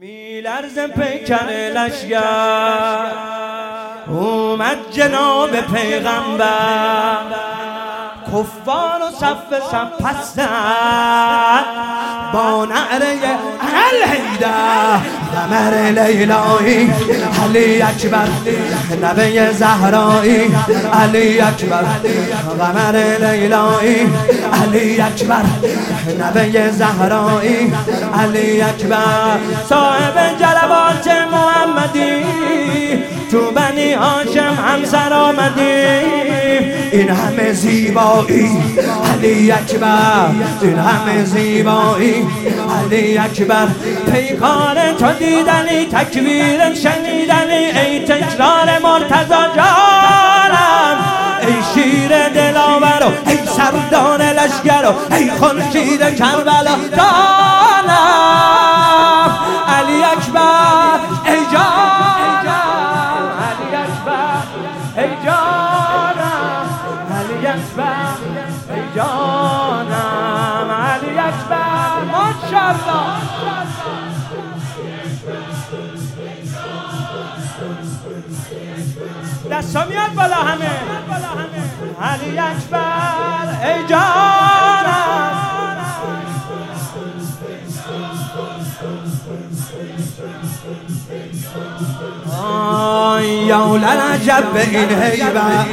میلرز پیکر لشگر اومد جناب پیغمبر، کفار و صف پستن با نعره الحیدر قمر لیلایی علی اکبر نبی زهرایی علی اکبر قمر لیلایی علی اکبر نبی زهرایی علی اکبر صاحب جلوات محمدی تو بنی هاشم همسر آمدی این همه زیبایی علی اکبر این همه زیبایی علی اکبر پیکار تو دیدنی تکبیر شنیدنی ای تکرار مرتضی جانم ای شیر دلاور و ای سردار لشگر و ای خورشید کربلا جانم علی اکبر ای جانم علی اکبر ای جانم علی اکبر ای جانم علی اکبر ماشاءالله دستا میاد بالا همه علی اکبر ای جانم آی یاولن عجب به این هیبت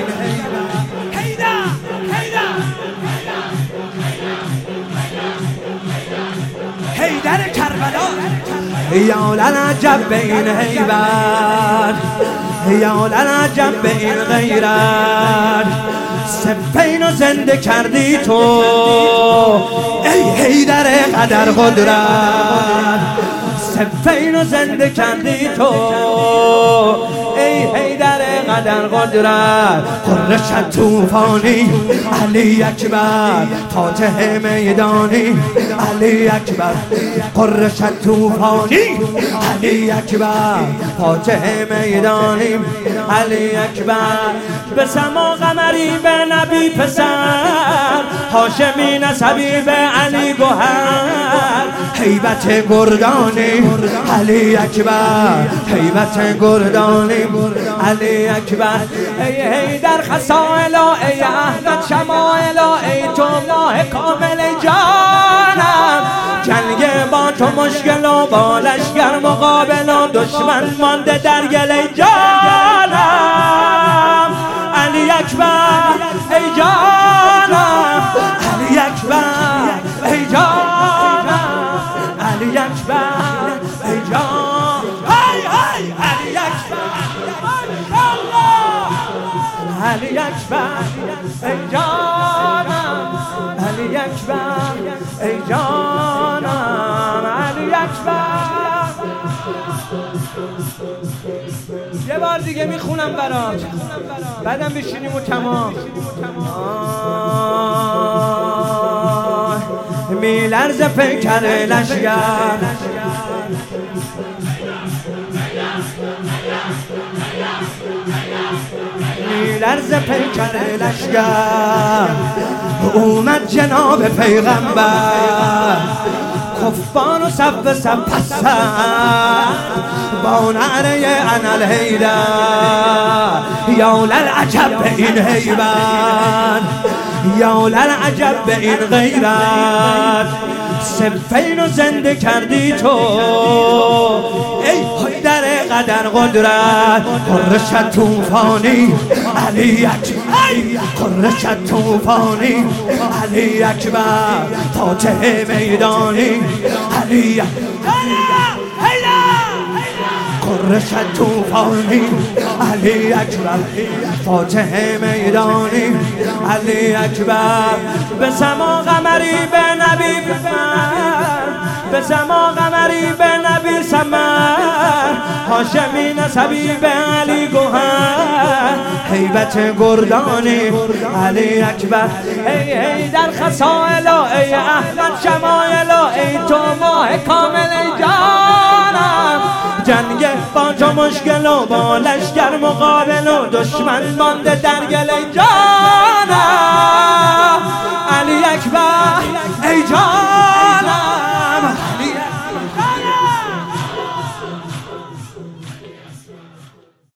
حیدر کربلا یاولن عجب به این هیبت یاولن عجب به این غیرت صفین و زنده کردی تو ای حیدر قدر قدرت صفین و زنده کردی تو ای حیدر قدر قدرت قرش توفانی علی اکبر فاتح میدانی علی اکبر قرش توفانی علی اکبر فاتح میدانی علی اکبر به سما قمری به نبی پسر هاشمی نسبی به علی گوهر هیبت گردانی علی اکبر هیبت گردانی علی اکبر ای حیدر خصائلا ای احمد شمائلا ای تو ماه کامل جانم جنگ با تو مشکل و با لشگر مقابل و دشمن مانده در گل جانم علی اکبر ای جانم علی اکبر ای جانم علی اکبر ای جانم های های علی اکبر علی اکبر ای جانم علی اکبر ای جانم علی اکبر یه بار دیگه میخونم برات بعدم بشینیم و تمام میلرز پیکر لشگر میلرز پیکر لشگر اومد جناب پیغمبر کفار و صف پستن با نعره انا الحیدر یاولن عجب به این هیبت یاولن عجب به این غیرت صفین و زنده کردی تو ای حیدر قدر قدرت قرش توفانی علی اکبر قرش توفانی علی اکبر فاتح میدانی علی قرش توفانی علی اکبر فاتح میدانی علی اکبر به سما قمری به نبی به سما قمری به نبی سمر هاشمی نسبی به علی گوهر هیبت گردانی علی اکبر ای حیدر خصائلا ای احمد شمائلا ای تو ماه کامل جانم جنگ با تو مشکل و با لشگر مقابل و دشمن مانده در گل جانم